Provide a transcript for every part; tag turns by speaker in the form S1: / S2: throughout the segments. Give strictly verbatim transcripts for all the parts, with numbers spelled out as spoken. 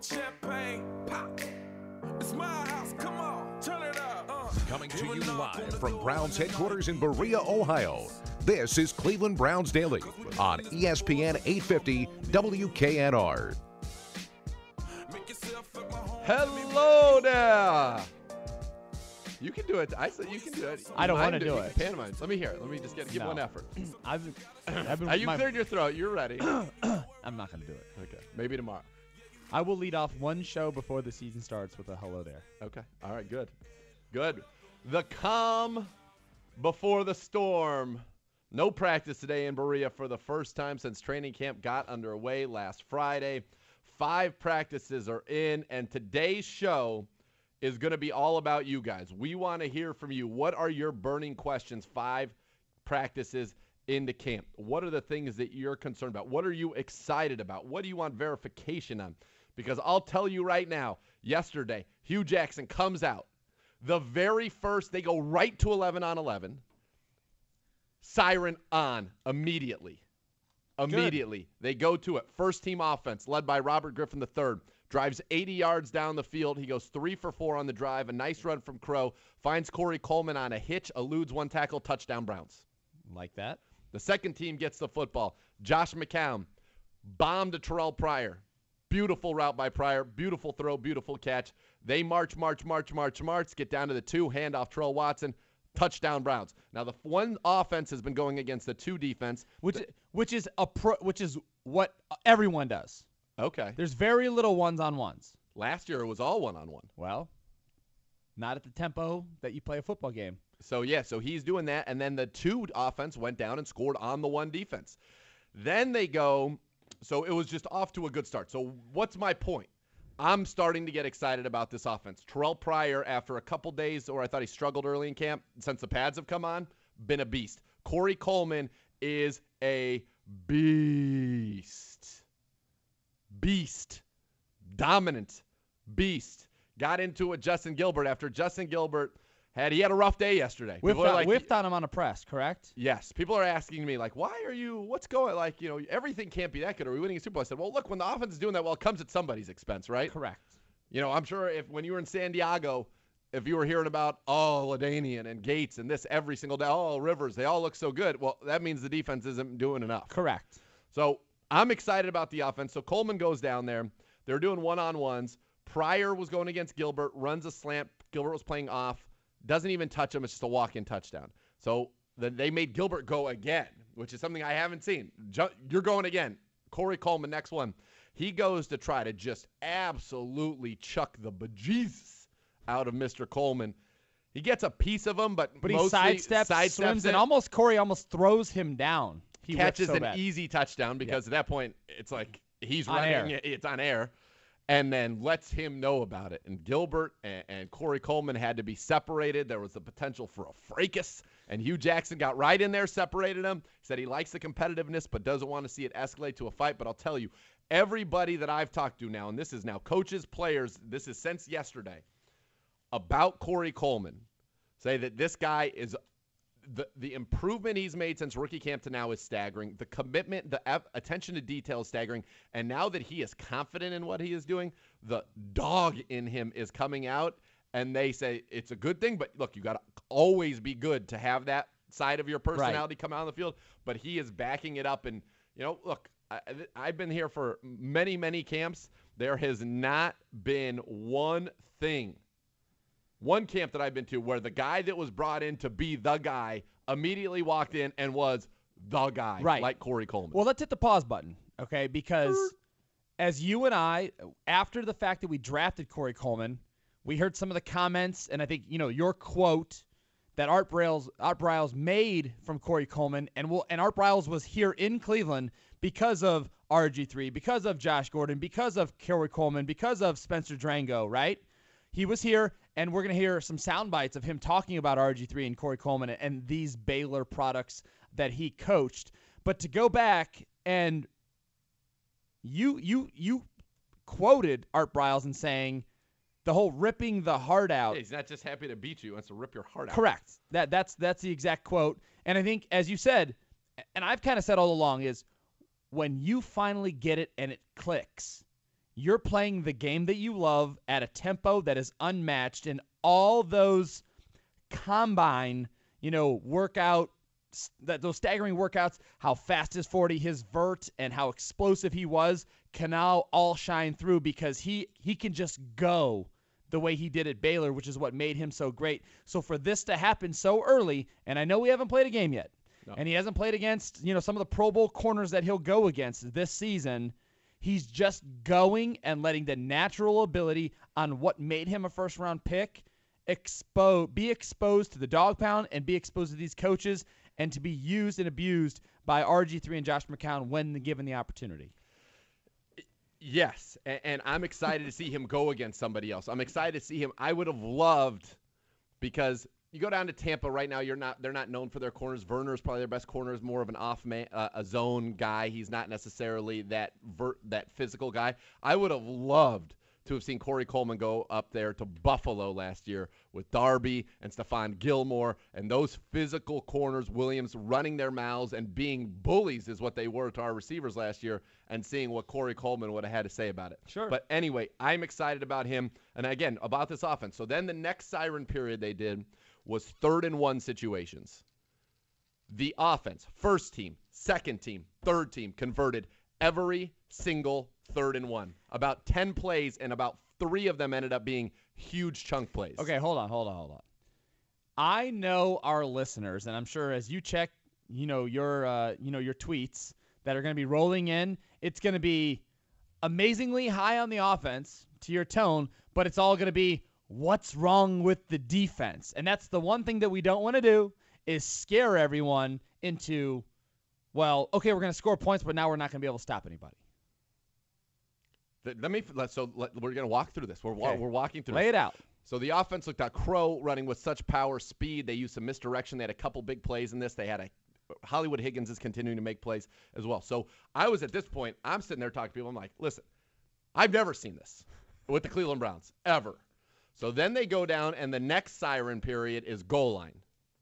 S1: champagne, pop. It's my house, come on, turn it up. Uh,
S2: Coming to you live from Browns headquarters in Berea, Ohio. This is Cleveland Browns Daily on E S P N eight fifty W K N R.
S3: Hello there. You can do it. I said you can do it.
S4: I don't
S3: Mine
S4: want to do it.
S3: Pantomime. Let me hear it. Let me just get give
S4: No.
S3: one effort.
S4: I've, I've been.
S3: Are you
S4: my-
S3: cleared your throat? You're ready.
S4: I'm not going to do it.
S3: Okay. Maybe tomorrow.
S4: I will lead off one show before the season starts with a hello there.
S3: Okay. All right. Good. Good. The calm before the storm. No practice today in Berea for the first time since training camp got underway last Friday. Five practices are in, and today's show is going to be all about you guys. We want to hear from you. What are your burning questions? Five practices into camp. What are the things that you're concerned about? What are you excited about? What do you want verification on? Because I'll tell you right now, yesterday, Hugh Jackson comes out. The very first, they go right to eleven on eleven. Siren on immediately. Immediately. Good. They go to it. First team offense led by Robert Griffin the third. Drives eighty yards down the field. He goes three for four on the drive. A nice run from Crow. Finds Corey Coleman on a hitch. Eludes one tackle. Touchdown Browns.
S4: Like that.
S3: The second team gets the football. Josh McCown bombed to Terrell Pryor. Beautiful route by Pryor. Beautiful throw. Beautiful catch. They march, march, march, march, march. Get down to the two. Hand off Terrell Watson. Touchdown Browns. Now the one offense has been going against the two defense,
S4: which
S3: the,
S4: which is a pro, which is what everyone does.
S3: Okay.
S4: There's very little ones on ones.
S3: Last year it was all one on one.
S4: Well, not at the tempo that you play a football game.
S3: So yeah, so he's doing that, and then the two offense went down and scored on the one defense. Then they go. So it was just off to a good start. So what's my point? I'm starting to get excited about this offense. Terrell Pryor, after a couple days, or I thought he struggled early in camp, since the pads have come on, been a beast. Corey Coleman is a beast. Beast. Dominant. Beast. Got into it with Justin Gilbert after Justin Gilbert had, he had a rough day yesterday.
S4: Whiffed,
S3: People are
S4: on,
S3: like,
S4: whiffed on him on a press, correct?
S3: Yes. People are asking me, like, why are you, what's going, like, you know, everything can't be that good. Are we winning a Super Bowl? I said, well, look, when the offense is doing that well, it comes at somebody's expense, right?
S4: Correct.
S3: You know, I'm sure if when you were in San Diego, if you were hearing about, oh, LaDainian and Gates and this every single day, oh, Rivers, they all look so good. Well, that means the defense isn't doing enough.
S4: Correct.
S3: So I'm excited about the offense. So Coleman goes down there. They're doing one-on-ones. Pryor was going against Gilbert, runs a slant. Gilbert was playing off. Doesn't even touch him. It's just a walk-in touchdown. So then they made Gilbert go again, which is something I haven't seen. You're going again. Corey Coleman, next one. He goes to try to just absolutely chuck the bejesus out of Mister Coleman. He gets a piece of him, but,
S4: but he
S3: mostly
S4: sidesteps,
S3: sidesteps
S4: swims,
S3: it.
S4: and almost Corey almost throws him down. He
S3: catches
S4: so
S3: an
S4: bad.
S3: easy touchdown because
S4: Yep.
S3: at that point it's like he's
S4: On
S3: running,
S4: air.
S3: it's on air, and then lets him know about it. And Gilbert and, and Corey Coleman had to be separated. There was the potential for a fracas, and Hugh Jackson got right in there, separated him. Said he likes the competitiveness but doesn't want to see it escalate to a fight. But I'll tell you, everybody that I've talked to now, and this is now coaches, players, this is since yesterday, about Corey Coleman, say that this guy is the the improvement he's made since rookie camp to now is staggering. The commitment, the ev- attention to detail is staggering. And now that he is confident in what he is doing, the dog in him is coming out. And they say it's a good thing. But look, you got to always be good to have that side of your personality
S4: Right.
S3: come out on the field. But he is backing it up. And, you know, look, I, I've been here for many, many camps. There has not been one thing One camp that I've been to where the guy that was brought in to be the guy immediately walked in and was the guy,
S4: Right.
S3: like Corey Coleman.
S4: Well, let's hit the pause button, okay? Because as you and I, after the fact that we drafted Corey Coleman, we heard some of the comments, and I think, you know, your quote that Art Briles, Art Briles made from Corey Coleman, and we'll, and Art Briles was here in Cleveland because of R G three, because of Josh Gordon, because of Corey Coleman, because of Spencer Drango, right? He was here, and we're going to hear some sound bites of him talking about R G three and Corey Coleman and these Baylor products that he coached. But to go back, and you you you quoted Art Briles in saying the whole ripping the heart out.
S3: Yeah, he's not just happy to beat you. He wants to rip your heart out.
S4: Correct. That that's that's the exact quote. And I think, as you said, and I've kind of said all along, is when you finally get it and it clicks, you're playing the game that you love at a tempo that is unmatched, and all those combine, you know, workout, that those staggering workouts, how fast his forty, his vert, and how explosive he was can now all shine through because he he can just go the way he did at Baylor, which is what made him so great. So for this to happen so early, and I know we haven't played a game yet, no. and he hasn't played against, you know, some of the Pro Bowl corners that he'll go against this season, he's just going and letting the natural ability on what made him a first-round pick expo- be exposed to the dog pound and be exposed to these coaches and to be used and abused by R G three and Josh McCown when given the opportunity.
S3: Yes, and, and I'm excited to see him go against somebody else. I'm excited to see him. I would have loved, because you go down to Tampa right now, you're not. They're not known for their corners. Werner's probably their best corner. Is more of an off man, uh, a zone guy. He's not necessarily that vert, that physical guy. I would have loved to have seen Corey Coleman go up there to Buffalo last year with Darby and Stephon Gilmore and those physical corners, Williams running their mouths and being bullies is what they were to our receivers last year, and seeing what Corey Coleman would have had to say about it.
S4: Sure.
S3: But anyway, I'm excited about him. And again, about this offense. So then the next siren period they did was third and one situations. The offense, first team, second team, third team, converted every single third and one. About ten plays, and about three of them ended up being huge chunk plays.
S4: Okay, hold on, hold on, hold on. I know our listeners, and I'm sure as you check, you know, your uh, you know, your tweets that are going to be rolling in, it's going to be amazingly high on the offense to your tone, but it's all going to be what's wrong with the defense. And that's the one thing that we don't want to do, is scare everyone into, well, okay, we're going to score points, but now we're not going to be able to stop anybody.
S3: Let me. So let, we're going to walk through this. We're
S4: Okay.
S3: we're walking through.
S4: Lay
S3: this.
S4: it out.
S3: So the offense looked at Crow running with such power, speed. They used some misdirection. They had a couple big plays in this. They had a Hollywood Higgins is continuing to make plays as well. So I was at this point. I'm sitting there talking to people. I'm like, listen, I've never seen this with the Cleveland Browns ever. So then they go down, and the next siren period is goal line.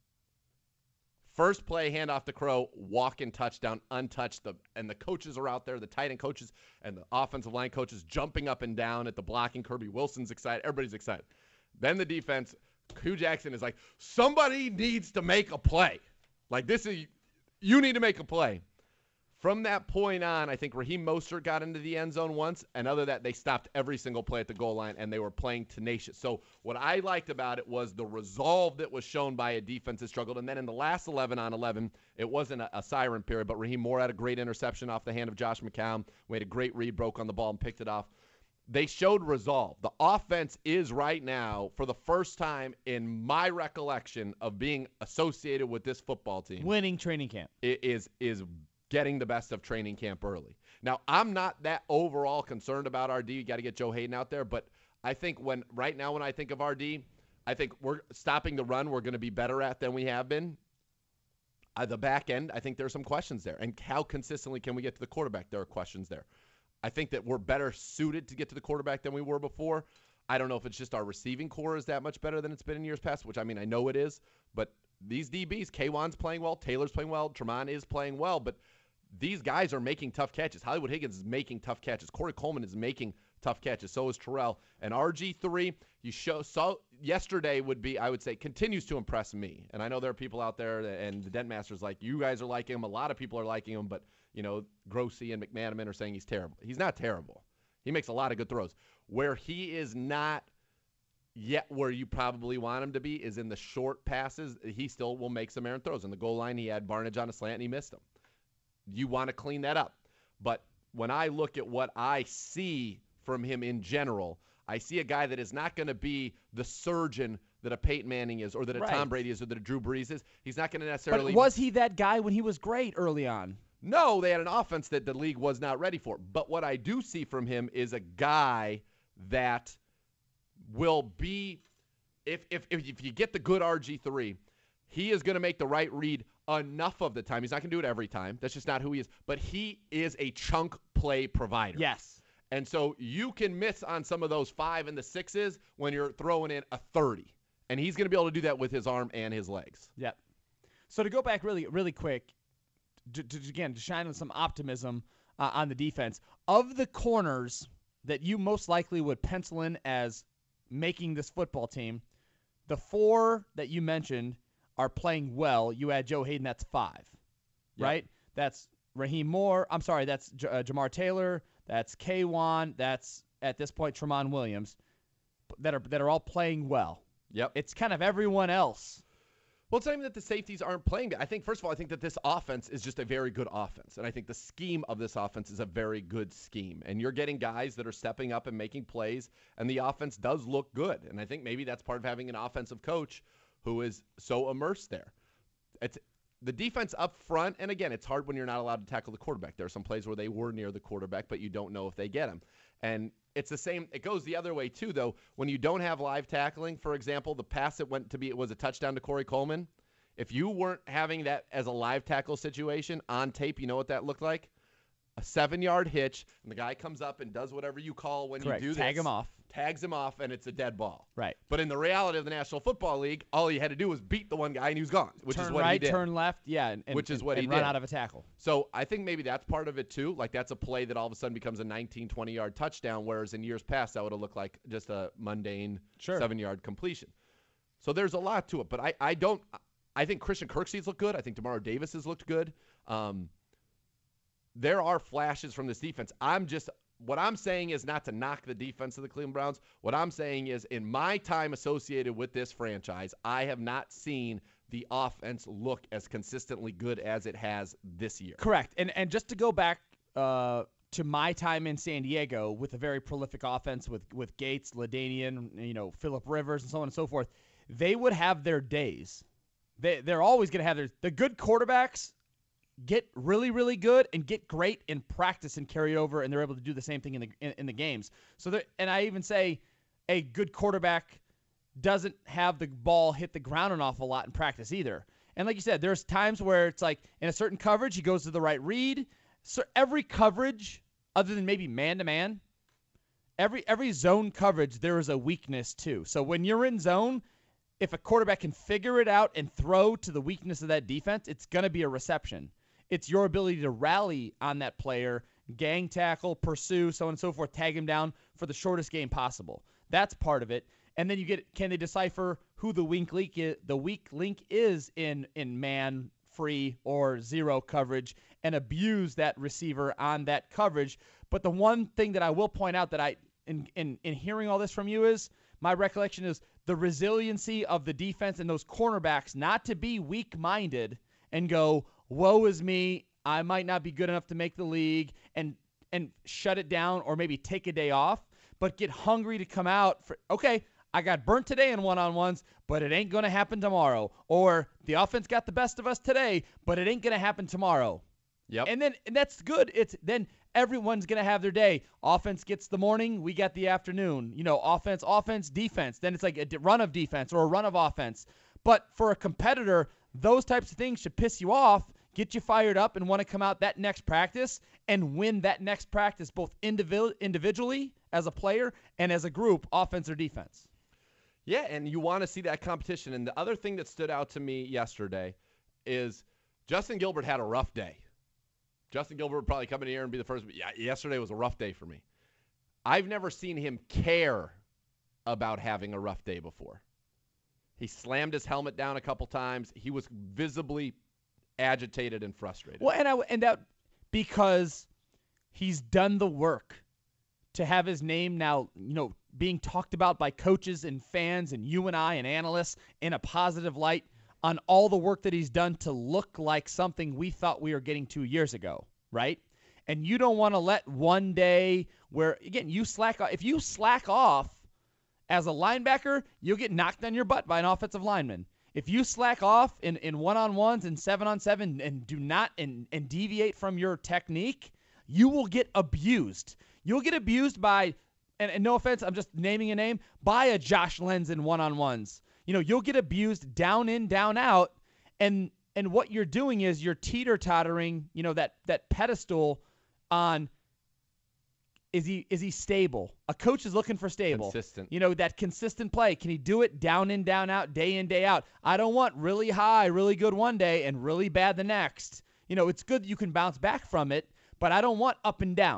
S3: First play, handoff to Crow, walk-in touchdown, untouched. The, and the coaches are out there, the tight end coaches and the offensive line coaches jumping up and down at the blocking. Kirby Wilson's excited. Everybody's excited. Then the defense, Hugh Jackson is like, somebody needs to make a play. Like, this is, you need to make a play. From that point on, I think Raheem Mostert got into the end zone once, and other than that, they stopped every single play at the goal line, and they were playing tenacious. So what I liked about it was the resolve that was shown by a defense that struggled. And then in the last eleven on eleven, it wasn't a, a siren period, but Raheem Moore had a great interception off the hand of Josh McCown. We had a great read, broke on the ball, and picked it off. They showed resolve. The offense is right now, for the first time in my recollection of being associated with this football team,
S4: Winning training camp.
S3: it is is getting the best of training camp early. Now, I'm not that overall concerned about R D. You got to get Joe Hayden out there, but I think when right now when I think of R D, I think we're stopping the run we're going to be better at than we have been. Uh, the back end, I think there's some questions there. And how consistently can we get to the quarterback? There are questions there. I think that we're better suited to get to the quarterback than we were before. I don't know if it's just our receiving core is that much better than it's been in years past, which, I mean, I know it is. But these D Bs, K'Wan's playing well, Taylor's playing well, Tremont is playing well, but these guys are making tough catches. Hollywood Higgins is making tough catches. Corey Coleman is making tough catches. So is Terrell. And R G three, you show saw yesterday would be, I would say, continues to impress me. And I know there are people out there, and the Dent Masters like, you guys are liking him. A lot of people are liking him, but, you know, Grossi and McManaman are saying he's terrible. He's not terrible. He makes a lot of good throws. Where he is not yet where you probably want him to be is in the short passes. He still will make some errant throws. In the goal line, he had Barnidge on a slant, and he missed him. You want to clean that up. But when I look at what I see from him in general, I see a guy that is not going to be the surgeon that a Peyton Manning is, or that a
S4: Right.
S3: Tom Brady is, or that a Drew Brees is. He's not going to necessarily.
S4: But was he that guy when he was great early on?
S3: No, they had an offense that the league was not ready for. But what I do see from him is a guy that will be, if if if, if you get the good R G three, he is going to make the right read enough of the time. He's not going to do it every time. That's just not who he is. But he is a chunk play provider.
S4: Yes.
S3: And so you can miss on some of those five and the sixes when you're throwing in a thirty. And he's going to be able to do that with his arm and his legs.
S4: Yep. So to go back really, really quick, to, to, again, to shine with some optimism uh, on the defense, of the corners that you most likely would pencil in as making this football team, the four that you mentioned are playing well. You add Joe Hayden, that's five,
S3: Yep.
S4: right? That's Raheem Moore. I'm sorry, that's J- uh, Jamar Taylor. That's Kwan. That's, at this point, Tramon Williams that are that are all playing well.
S3: Yep.
S4: It's kind of everyone else.
S3: Well, it's not even that the safeties aren't playing. I think, first of all, I think that this offense is just a very good offense. And I think the scheme of this offense is a very good scheme. And you're getting guys that are stepping up and making plays, and the offense does look good. And I think maybe that's part of having an offensive coach who is so immersed there. It's the defense up front, and again, it's hard when you're not allowed to tackle the quarterback. There are some plays where they were near the quarterback, but you don't know if they get him. And it's the same. It goes the other way, too, though. When you don't have live tackling, for example, the pass that went to be, it was a touchdown to Corey Coleman. If you weren't having that as a live tackle situation on tape, you know what that looked like? A seven-yard hitch, and the guy comes up and does whatever you call when
S4: Correct.
S3: you do this.
S4: Tag him off.
S3: Tags him off, and it's a dead ball.
S4: Right.
S3: But in the reality of the National Football League, all he had to do was beat the one guy, and he was gone, which
S4: turn
S3: is what
S4: right,
S3: he did.
S4: turn left, yeah, and, and,
S3: Which is
S4: and-
S3: what he
S4: and run
S3: did.
S4: out of a tackle.
S3: So I think maybe that's part of it, too. Like, that's a play that all of a sudden becomes a nineteen, twenty-yard touchdown, whereas in years past, that would have looked like just a mundane
S4: Sure.
S3: seven-yard completion. So there's a lot to it. But I, I don't – I think Christian Kirksey's looked good. I think Demario Davis has looked good. Um, there are flashes from this defense. I'm just – what I'm saying is not to knock the defense of the Cleveland Browns. What I'm saying is in my time associated with this franchise, I have not seen the offense look as consistently good as it has this year.
S4: Correct. And and just to go back uh, to my time in San Diego with a very prolific offense with, with Gates, LaDainian, you know, Phillip Rivers, and so on and so forth, they would have their days. They, they're always going to have their – the good quarterbacks – get really, really good and get great in practice and carry over, and they're able to do the same thing in the in, in the games. So, there, and I even say a good quarterback doesn't have the ball hit the ground an awful lot in practice either. And like you said, there's times where it's like in a certain coverage, he goes to the right read. So every coverage, other than maybe man-to-man, every every zone coverage, there is a weakness too. So when you're in zone, if a quarterback can figure it out and throw to the weakness of that defense, it's going to be a reception. It's your ability to rally on that player, gang tackle, pursue, so on and so forth, tag him down for the shortest game possible. That's part of it. And then you get, can they decipher who the weak link is, the weak link is in, in man, free, or zero coverage and abuse that receiver on that coverage. But the one thing that I will point out that I, in, in, in hearing all this from you is, my recollection is the resiliency of the defense and those cornerbacks not to be weak-minded and go, woe is me, I might not be good enough to make the league, and and shut it down or maybe take a day off, but get hungry to come out for, okay, I got burnt today in one-on-ones, but it ain't going to happen tomorrow. Or the offense got the best of us today, but it ain't going to happen tomorrow.
S3: Yep.
S4: And then and that's good. It's then everyone's going to have their day. Offense gets the morning, we got the afternoon. You know, offense, offense, defense. Then it's like a run of defense or a run of offense. But for a competitor, those types of things should piss you off, get you fired up, and want to come out that next practice and win that next practice both individual, individually as a player and as a group, offense or defense.
S3: Yeah, and you want to see that competition. And the other thing that stood out to me yesterday is Justin Gilbert had a rough day. Justin Gilbert would probably come in here and be the first. Yeah, yesterday was a rough day for me. I've never seen him care about having a rough day before. He slammed his helmet down a couple times. He was visibly agitated and frustrated.
S4: Well, and I, and that because he's done the work to have his name now, you know, being talked about by coaches and fans and you and I and analysts in a positive light on all the work that he's done to look like something we thought we were getting two years ago, right? And you don't want to let one day where, again, you slack off. If you slack off as a linebacker, you'll get knocked on your butt by an offensive lineman. If you slack off in, in one-on-ones and seven-on-seven and do not and, and deviate from your technique, you will get abused. You'll get abused by, and, and no offense, I'm just naming a name, by a Josh Lenz in one-on-ones. You know, you'll get abused down in, down out, and and what you're doing is you're teeter-tottering, you know, that that pedestal on, is he is he stable? A coach is looking for stable.
S3: Consistent.
S4: You know, that consistent play. Can he do it down in, down out, day in, day out? I don't want really high, really good one day and really bad the next. You know, it's good that you can bounce back from it, but I don't want up and down.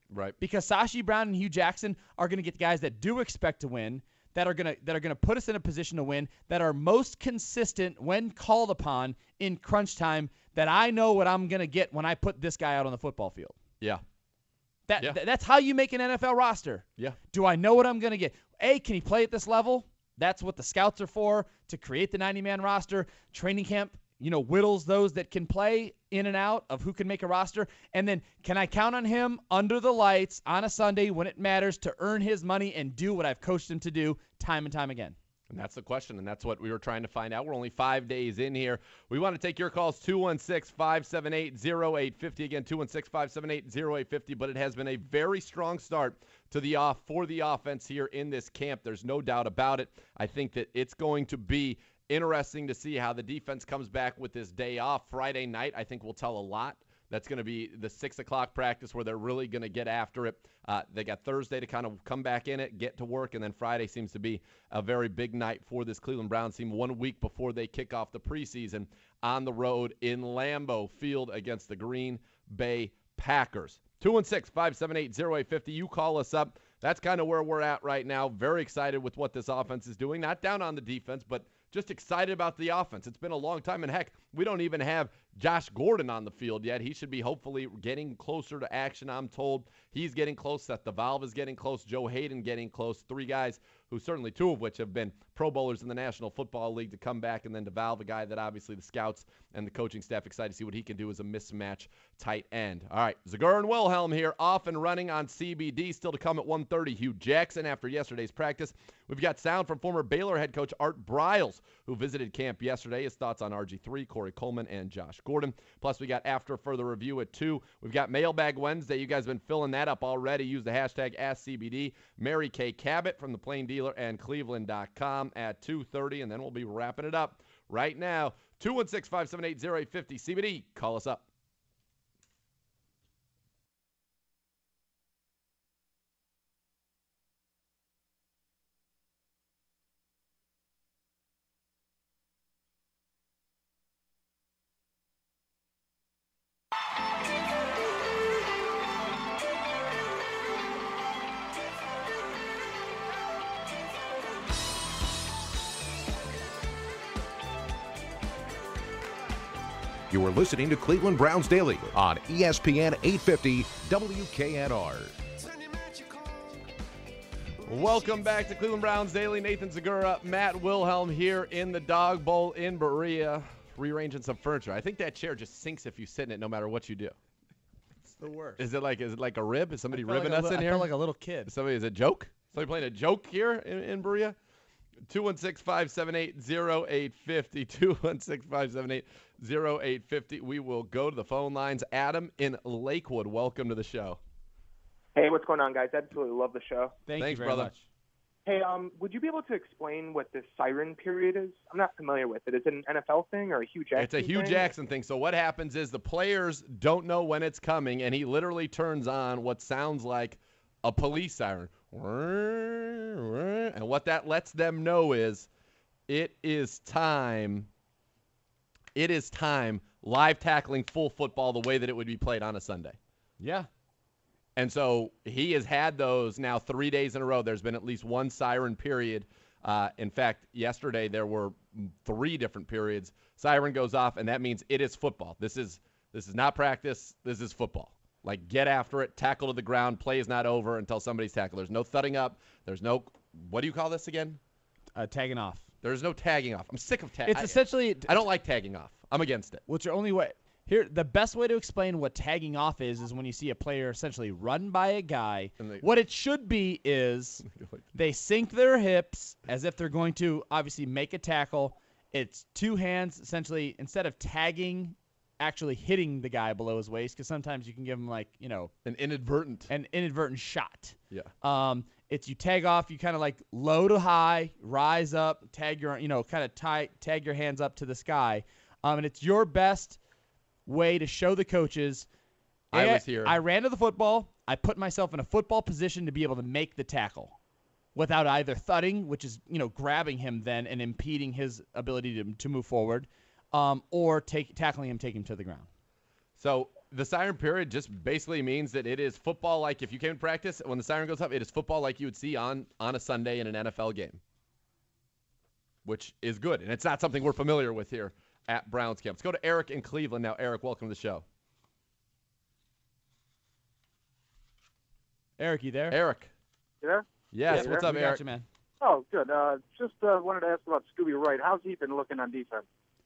S3: Right.
S4: Because Sashi Brown and Hugh Jackson are going to get the guys that do expect to win, that are going to that are going to put us in a position to win, that are most consistent when called upon in crunch time, that I know what I'm going to get when I put this guy out on the football field.
S3: Yeah.
S4: That,
S3: Yeah.
S4: th- that's how you make an N F L roster.
S3: Yeah.
S4: Do I know what I'm going to get? A, can he play at this level? That's what the scouts are for, to create the ninety-man roster. Training camp, you know, whittles those that can play in and out of who can make a roster. And then can I count on him under the lights on a Sunday when it matters to earn his money and do what I've coached him to do time and time again?
S3: And that's the question, and that's what we were trying to find out. We're only five days in here. We want to take your calls, two one six, five seven eight, zero eight five zero. Again, two one six, five seven eight, zero eight five zero. But it has been a very strong start to the off for the offense here in this camp. There's no doubt about it. I think that it's going to be interesting to see how the defense comes back with this day off. Friday night, I think, will tell a lot. That's going to be the six o'clock practice where they're really going to get after it. Uh, they got Thursday to kind of come back in it, get to work, and then Friday seems to be a very big night for this Cleveland Browns team, one week before they kick off the preseason on the road in Lambeau Field against the Green Bay Packers. two one six, five seven eight, zero eight five zero. You call us up. That's kind of where we're at right now. Very excited with what this offense is doing. Not down on the defense, but just excited about the offense. It's been a long time, and heck, we don't even have Josh Gordon on the field yet. He should be hopefully getting closer to action, I'm told. He's getting close. Seth DeValve is getting close. Joe Hayden getting close. Three guys who certainly two of which have been Pro Bowlers in the National Football League to come back, and then DeValve, a guy that obviously the scouts and the coaching staff excited to see what he can do as a mismatch tight end. All right, Zegura and Wilhelm here, off and running on C B D. Still to come at one thirty, Hugh Jackson after yesterday's practice. We've got sound from former Baylor head coach Art Briles, who visited camp yesterday. His thoughts on R G three, Corey Coleman, and Josh Gordon. Plus, we got after further review at two. We've got Mailbag Wednesday. You guys have been filling that up already. Use the hashtag Ask C B D. Mary Kay Cabot from the Plain Dealer and Cleveland dot com at two thirty, and then we'll be wrapping it up right now. two one six, five seven eight, zero eight five zero. C B D. Call us up.
S2: You are listening to Cleveland Browns Daily on E S P N eight fifty W K N R.
S3: Welcome back to Cleveland Browns Daily. Nathan Zegura, Matt Wilhelm here in the Dog Bowl in Berea, rearranging some furniture. I think that chair just sinks if you sit in it, no matter what you do.
S4: It's the worst.
S3: Is it like is it like a rib? Is somebody
S4: I felt
S3: ribbing
S4: like a
S3: us
S4: li-
S3: in
S4: I
S3: here?
S4: felt like a little kid.
S3: Is somebody is it a joke? Somebody playing a joke here in, in Berea? two one six, five seven eight, zero eight five zero. two one six, five seven eight, zero eight five zero. We will go to the phone lines. Adam in Lakewood, welcome to the show.
S5: Hey, what's going on, guys? Absolutely love the show.
S4: Thank
S3: Thanks,
S4: you very
S3: brother.
S4: much.
S5: Hey, um, would you be able to explain what this siren period is? I'm not familiar with it. Is it an N F L thing or a Hugh Jackson
S3: It's a Hugh
S5: thing?
S3: Jackson thing. So what happens is the players don't know when it's coming, and he literally turns on what sounds like a police siren. And what that lets them know is it is time. It is time live tackling full football the way that it would be played on a Sunday.
S4: Yeah.
S3: And so he has had those now three days in a row. There's been at least one siren period. Uh, in fact, yesterday there were three different periods. Siren goes off, and that means it is football. This is this is not practice. This is football. Like, get after it, tackle to the ground. Play is not over until somebody's tackled. There's no thudding up. There's no – what do you call this again?
S4: Uh, tagging off.
S3: There's no tagging off. I'm sick of tagging.
S4: It's essentially
S3: I don't like tagging off. I'm against it.
S4: what's your only way. Here, the best way to explain what tagging off is is when you see a player essentially run by a guy.
S3: And they-
S4: What it should be is they sink their hips as if they're going to obviously make a tackle. It's two hands essentially instead of tagging, actually hitting the guy below his waist, because sometimes you can give him like you know
S3: An inadvertent.
S4: an inadvertent shot.
S3: Yeah.
S4: Um, it's you tag off, you kind of like low to high, rise up, tag your, you know, kind of tie, tag your hands up to the sky. Um, and it's your best way to show the coaches.
S3: I
S4: "Hey,
S3: was here."
S4: I ran to the football. I put myself in a football position to be able to make the tackle without either thudding, which is, you know, grabbing him then and impeding his ability to, to move forward, um, or take tackling him, take him to the ground.
S3: So the siren period just basically means that it is football like if you came to practice, when the siren goes up, it is football like you would see on, on a Sunday in an N F L game, which is good. And it's not something we're familiar with here at Browns camp. Let's go to Eric in Cleveland now. Eric, welcome to the show.
S4: Eric, you there?
S3: Eric.
S6: You there?
S3: Yes,
S6: Yeah,
S3: what's
S6: there.
S3: up,
S4: We
S3: Eric?
S4: got you, man.
S6: Oh, good. Uh, just uh, wanted to ask about Scooby Wright. How's he been looking on defense?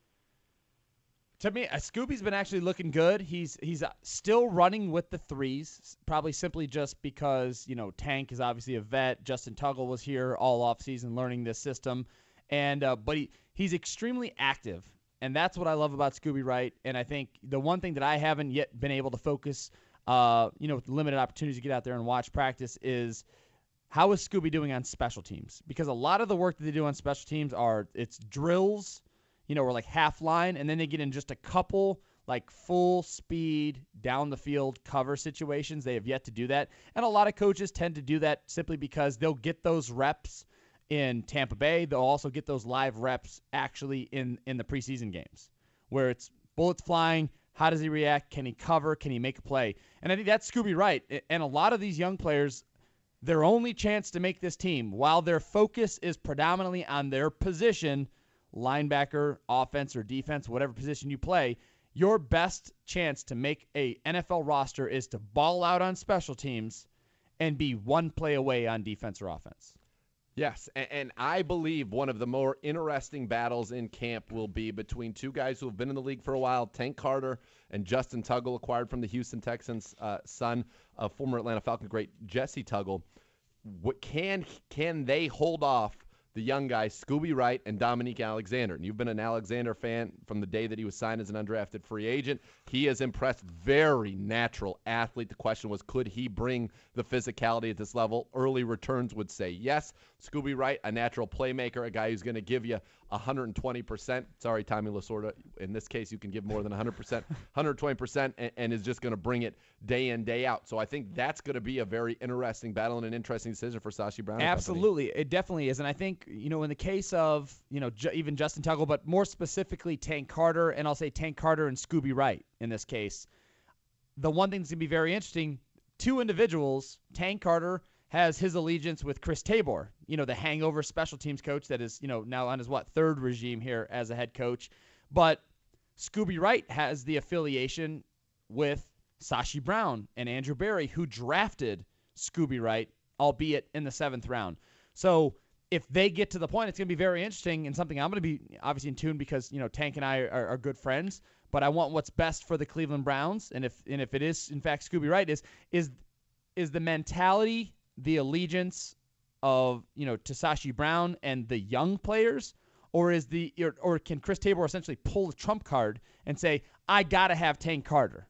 S4: To me, uh, Scooby's been actually looking good. He's he's uh, still running with the threes, probably simply just because, you know, Tank is obviously a vet. Justin Tuggle was here all offseason learning this system. And uh, but he, he's extremely active, and that's what I love about Scooby Wright. And I think the one thing that I haven't yet been able to focus, uh, you know, with limited opportunities to get out there and watch practice is how is Scooby doing on special teams? Because a lot of the work that they do on special teams are it's drills, you know, or like half line, and then they get in just a couple like full speed down the field cover situations. They have yet to do that. And a lot of coaches tend to do that simply because they'll get those reps in Tampa Bay. They'll also get those live reps actually in, in the preseason games where it's bullets flying. How does he react? Can he cover? Can he make a play? And I think that's Scooby Wright. And a lot of these young players, their only chance to make this team, while their focus is predominantly on their position, linebacker, offense, or defense, whatever position you play, your best chance to make a N F L roster is to ball out on special teams and be one play away on defense or offense.
S3: Yes, and, and I believe one of the more interesting battles in camp will be between two guys who have been in the league for a while, Tank Carter and Justin Tuggle, acquired from the Houston Texans, uh, son of former Atlanta Falcon great Jesse Tuggle. What can can they hold off the young guys, Scooby Wright and Dominique Alexander? And you've been an Alexander fan from the day that he was signed as an undrafted free agent. He has impressed. Very natural athlete. The question was, could he bring the physicality at this level? Early returns would say yes. Scooby Wright, a natural playmaker, a guy who's going to give you one hundred twenty percent. Sorry, Tommy Lasorda. In this case, you can give more than one hundred percent, one hundred twenty percent, and, and is just going to bring it day in, day out. So I think that's going to be a very interesting battle and an interesting decision for Sashi Brown.
S4: Absolutely. It definitely is. And I think, you know, in the case of, you know, J- even Justin Tuggle, but more specifically Tank Carter, and I'll say Tank Carter and Scooby Wright in this case, the one thing that's going to be very interesting, two individuals, Tank Carter has his allegiance with Chris Tabor, you know, the hangover special teams coach that is, you know, now on his, what, third regime here as a head coach. But Scooby Wright has the affiliation with Sashi Brown and Andrew Berry, who drafted Scooby Wright, albeit in the seventh round. So if they get to the point, it's going to be very interesting and something I'm going to be obviously in tune because, you know, Tank and I are, are good friends, but I want what's best for the Cleveland Browns. And if and if it is, in fact, Scooby Wright, is is is the mentality, the allegiance of, you know, to Sashi Brown and the young players, or is the or, or can Chris Tabor essentially pull the trump card and say, I got to have Tank Carter?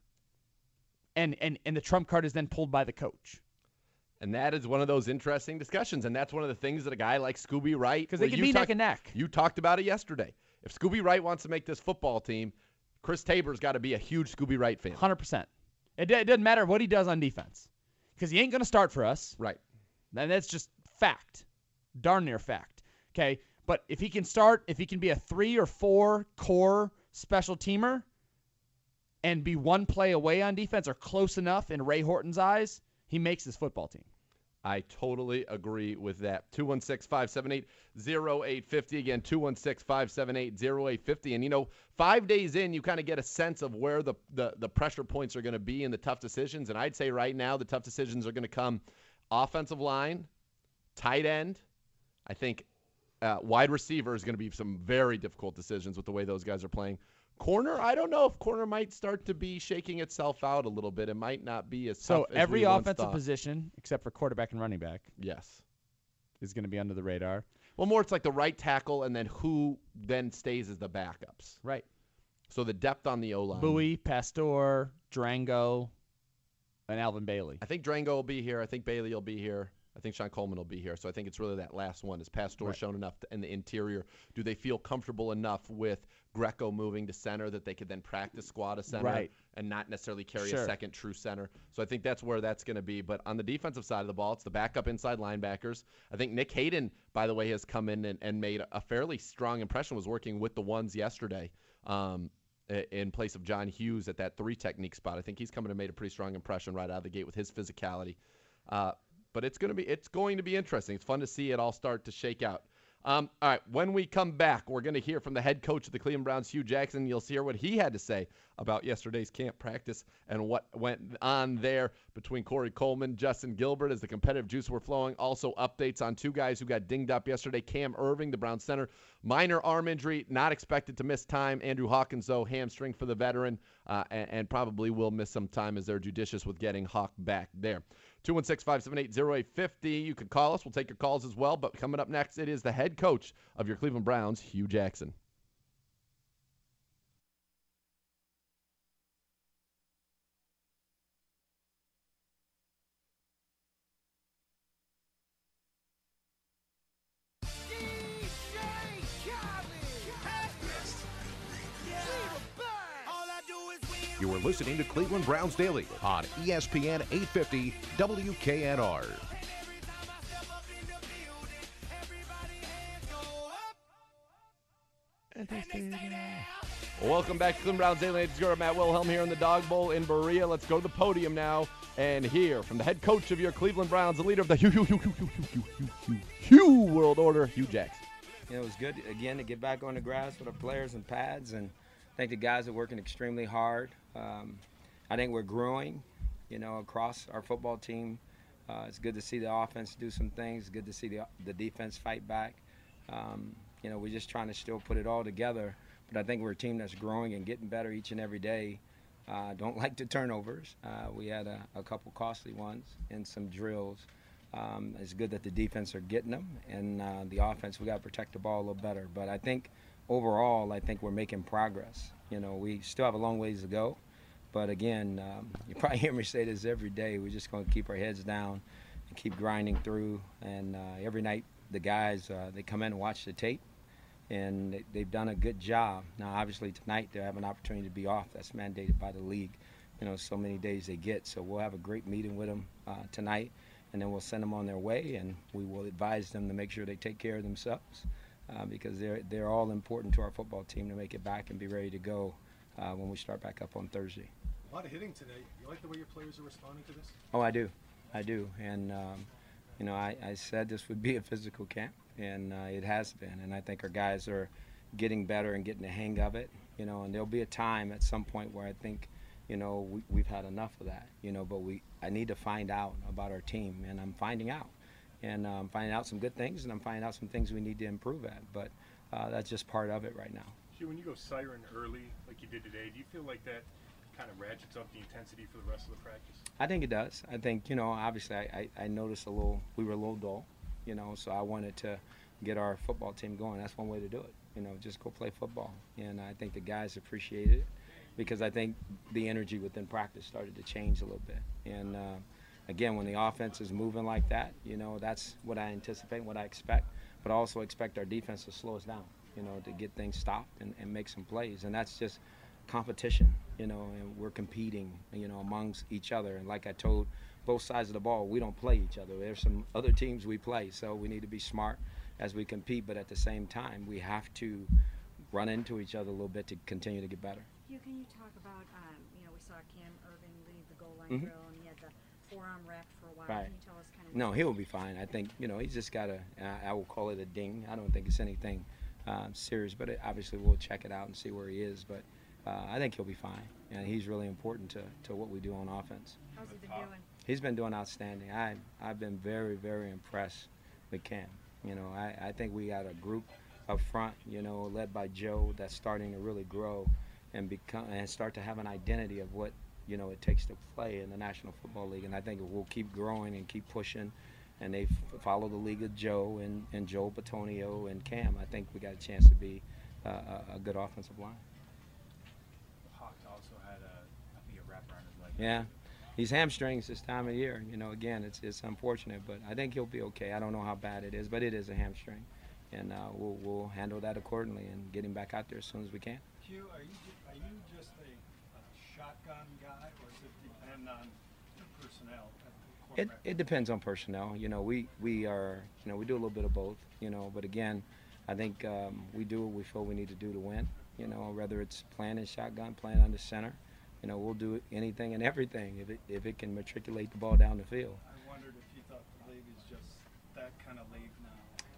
S4: And, and and the trump card is then pulled by the coach.
S3: And that is one of those interesting discussions, and that's one of the things that a guy like Scooby Wright,
S4: Because they
S3: well,
S4: can
S3: you
S4: be
S3: talk-
S4: neck and neck.
S3: You talked about it yesterday. If Scooby Wright wants to make this football team, Chris Tabor's got to be a huge Scooby Wright fan.
S4: one hundred percent. It, it doesn't matter what he does on defense because he ain't going to start for us.
S3: Right.
S4: And that's just fact. Darn near fact. Okay? But if he can start, if he can be a three or four core special teamer and be one play away on defense or close enough in Ray Horton's eyes, he makes this football team.
S3: I totally agree with that. two one six, five seven eight, zero eight five zero. Again, two one six, five seven eight, zero eight five zero. And, you know, five days in, you kind of get a sense of where the, the, the pressure points are going to be and the tough decisions. And I'd say right now the tough decisions are going to come offensive line, tight end. I think uh, wide receiver is going to be some very difficult decisions with the way those guys are playing. Corner, I don't know if corner might start to be shaking itself out a little bit. It might not be as
S4: So
S3: tough as
S4: every
S3: we once
S4: offensive
S3: thought.
S4: position, except for quarterback and running back,
S3: Yes.
S4: is going to be under the radar.
S3: Well, more it's like the right tackle and then who then stays as the backups.
S4: Right.
S3: So the depth on the O-line.
S4: Bowie, Pastor, Durango, and Alvin Bailey.
S3: I think Drango will be here. I think Bailey will be here. I think Sean Coleman will be here. So I think it's really that last one. Is Pastor
S4: Right.
S3: shown enough to, in the interior? Do they feel comfortable enough with Greco moving to center that they could then practice squad a center
S4: Right.
S3: and not necessarily carry
S4: Sure.
S3: a second true center? So I think that's where that's going to be. But on the defensive side of the ball, it's the backup inside linebackers. I think Nick Hayden, by the way, has come in and, and made a fairly strong impression, was working with the ones yesterday. Um, in place of John Hughes at that three technique spot. I think he's coming to made a pretty strong impression right out of the gate with his physicality. Uh, but it's going to be it's going to be interesting. It's fun to see it all start to shake out. Um, all right, when we come back, we're going to hear from the head coach of the Cleveland Browns, Hue Jackson. You'll hear what he had to say about yesterday's camp practice and what went on there between Corey Coleman, Justin Gilbert, as the competitive juice were flowing. Also updates on two guys who got dinged up yesterday. Cam Irving, the Browns center, minor arm injury, not expected to miss time. Andrew Hawkins, though, hamstring for the veteran, uh, and, and probably will miss some time as they're judicious with getting Hawk back there. two one six, five seven eight, zero eight five zero. You can call us. We'll take your calls as well. But coming up next, it is the head coach of your Cleveland Browns, Hue Jackson.
S2: You are listening to Cleveland Browns Daily on E S P N eight fifty W K N R.
S3: Welcome back to Cleveland Browns Daily. It's your Matt Wilhelm here in the Dog Bowl in Berea. Let's go to the podium now and hear from the head coach of your Cleveland Browns, the leader of the Hue, Hue, Hue, Hue, Hue, Hue, Hue, Hue, Hue World Order, Hue Jackson.
S7: You know, it was good, again, to get back on the grass with our players and pads, and I think the guys are working extremely hard. Um, I think we're growing, you know, across our football team. Uh, it's good to see the offense do some things. It's good to see the, the defense fight back. Um, you know, we're just trying to still put it all together. But I think we're a team that's growing and getting better each and every day. Uh, don't like the turnovers. Uh, we had a, a couple costly ones and some drills. Um, it's good that the defense are getting them, and uh, the offense, we got to protect the ball a little better. But I think overall, I think we're making progress. You know, we still have a long ways to go. But again, um, you probably hear me say this every day. We're just going to keep our heads down and keep grinding through. And uh, every night, the guys, uh, they come in and watch the tape, and they, they've done a good job. Now, obviously, tonight they have an opportunity to be off. That's mandated by the league. You know, so many days they get. So we'll have a great meeting with them uh, tonight, and then we'll send them on their way, and we will advise them to make sure they take care of themselves uh, because they're, they're all important to our football team to make it back and be ready to go uh, when we start back up on Thursday.
S8: A lot of hitting today. You like the way your players are responding to this?
S7: Oh, I do. I do. And, um, you know, I, I said this would be a physical camp, and uh, it has been. And I think our guys are getting better and getting the hang of it, you know, and there'll be a time at some point where I think, you know, we, we've had enough of that, you know, but we I need to find out about our team, and I'm finding out. And uh, I'm finding out some good things, and I'm finding out some things we need to improve at. But uh, that's just part of it right now.
S8: Hugh, when you go siren early like you did today, do you feel like that kind of ratchets up the intensity for the rest of the practice?
S7: I think it does. I think, you know, obviously I, I, I noticed a little, we were a little dull, you know, so I wanted to get our football team going. That's one way to do it, you know, just go play football. And I think the guys appreciated it because I think the energy within practice started to change a little bit. And, uh, again, when the offense is moving like that, you know, that's what I anticipate, what I expect, but I also expect our defense to slow us down, you know, to get things stopped and, and make some plays. And that's just competition, you know, and we're competing, you know, amongst each other. And like I told both sides of the ball, we don't play each other. There's some other teams we play, so we need to be smart as we compete, but at the same time, we have to run into each other a little bit to continue to get better.
S9: Hugh, can you talk about, um, you know, we saw Cam Irving leave the goal line
S7: Mm-hmm.
S9: drill, and he had the forearm wrapped for a while.
S7: Right.
S9: Can you tell us kind of?
S7: No, he'll be fine. I think, you know, he's just got a, I, I will call it a ding. I don't think it's anything uh, serious, but it, obviously we'll check it out and see where he is. But uh, I think he'll be fine, and he's really important to, to what we do on offense.
S9: How's he been doing?
S7: He's been doing outstanding. I, I've been very, very impressed with Cam. You know, I, I think we got a group up front, you know, led by Joe, that's starting to really grow and become and start to have an identity of what, you know, it takes to play in the National Football League. And I think it will keep growing and keep pushing. And they f- follow the league of Joe and, and Joe Batonio and Cam. I think we got a chance to be uh, a, a good offensive line.
S8: Hawk also had a, I think, a wrap around his leg.
S7: Yeah. These hamstrings this time of year, you know, again, it's it's unfortunate, but I think he'll be okay. I don't know how bad it is, but it is a hamstring. And uh, we'll, we'll handle that accordingly and get him back out there as soon as we can.
S10: Hugh, are you, ju- are you just a, a shotgun guy, or does it depend on the personnel at the
S7: It,
S10: quarterback?
S7: it depends on personnel. You know, we, we are, you know, we do a little bit of both, you know, but again, I think um, we do what we feel we need to do to win. You know, whether it's playing in shotgun, playing under center, you know, we'll do anything and everything if it if it can matriculate the ball down the field.
S10: I wondered if you thought the league is just that kind of league now.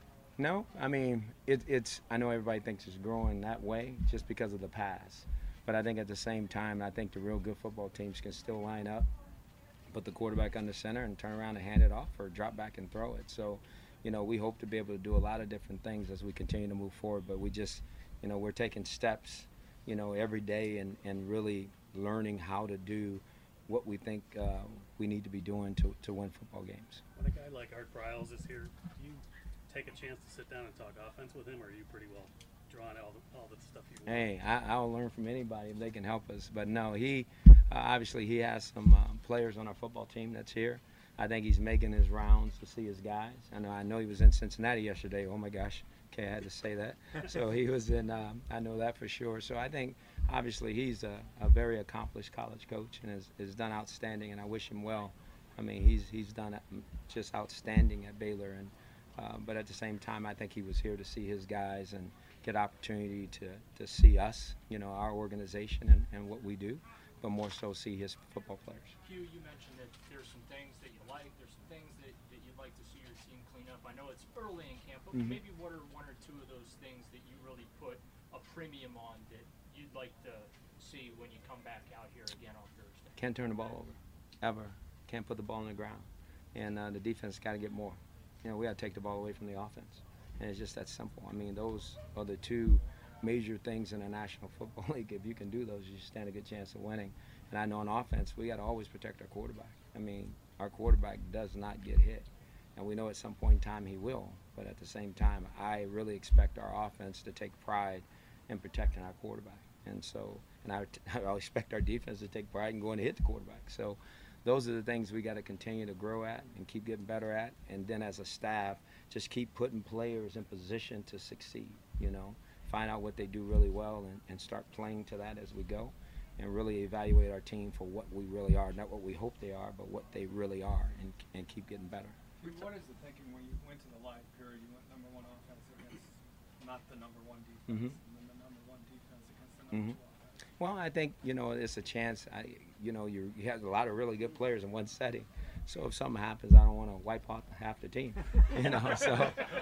S7: No, I mean, it, it's, I know everybody thinks it's growing that way just because of the pass. But I think at the same time, I think the real good football teams can still line up, put the quarterback under center and turn around and hand it off or drop back and throw it. So, you know, we hope to be able to do a lot of different things as we continue to move forward. But we just, you know, we're taking steps, you know, every day and, and really learning how to do what we think uh, we need to be doing to, to win football games.
S11: When a guy like Art Briles is here, do you take a chance to sit down and talk offense with him, or are you pretty well drawn all the, all the stuff you want?
S7: Hey, I, I'll learn from anybody if they can help us. But no, he uh, obviously he has some uh, players on our football team that's here. I think he's making his rounds to see his guys. I know I know he was in Cincinnati yesterday. Oh my gosh, okay, I had to say that. So he was in. Um, I know that for sure. So I think obviously he's a, a very accomplished college coach and has, has done outstanding. And I wish him well. I mean, he's he's done just outstanding at Baylor. And uh, but at the same time, I think he was here to see his guys and get opportunity to to see us, you know, our organization and, and what we do, but more so see his football players.
S12: Hugh, you mentioned that there's some things that you like, there's some things that, that you'd like to see your team clean up. I know it's early in camp, but
S7: Mhm.
S12: maybe what are one or two of those things that you really put a premium on that you'd like to see when you come back out here again on Thursday?
S7: Can't turn the ball over, ever. Can't put the ball on the ground. And uh, the defense got to get more. You know, we got to take the ball away from the offense. And it's just that simple. I mean, those are the two major things in the National Football League. If you can do those, you stand a good chance of winning. And I know on offense, we got to always protect our quarterback. I mean, our quarterback does not get hit. And we know at some point in time he will. But at the same time, I really expect our offense to take pride in protecting our quarterback. And so, and I, I expect our defense to take pride in going to hit the quarterback. So those are the things we got to continue to grow at and keep getting better at. And then as a staff, just keep putting players in position to succeed, you know, find out what they do really well and, and start playing to that as we go and really evaluate our team for what we really are, not what we hope they are, but what they really are, and, and keep getting better.
S10: What is the thinking when you went to the live period? You went number one offense against not the number one defense,
S7: Mhm.
S10: and then the number one defense against the number
S7: Mhm.
S10: two offense.
S7: Well, I think, you know, it's a chance. I, you know, you you have a lot of really good players in one setting. So if something happens, I don't want to wipe out half the team, you know. So